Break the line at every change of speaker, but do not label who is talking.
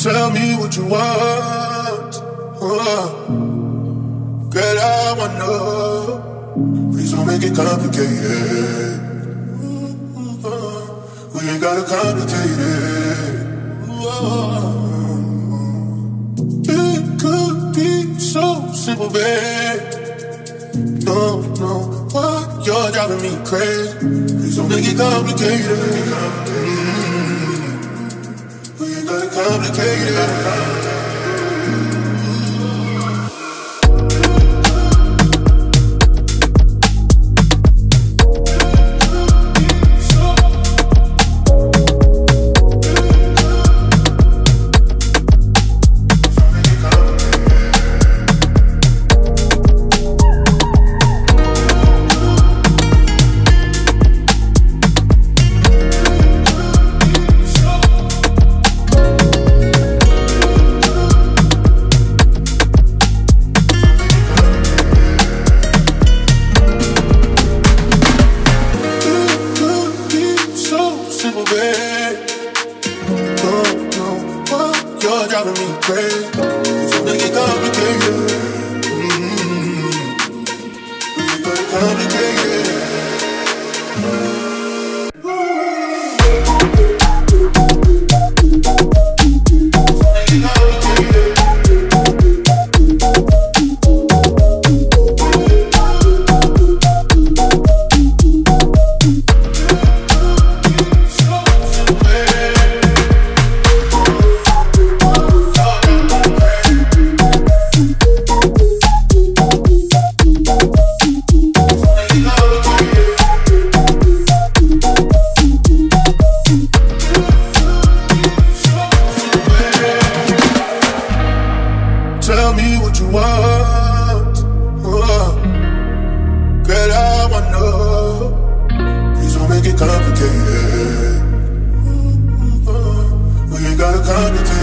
Tell me what you want. Girl, I wanna know. Please don't make it complicated. We ain't gotta complicate it. It could be so simple, babe. No, what? You're driving me crazy. Please don't make it complicated. We ain't gotta complicate it. You're driving me crazy. So make it complicated. Make it complicated. Tell me what you want. Girl, I wanna know. Please don't make it complicated. We ain't gotta complicate.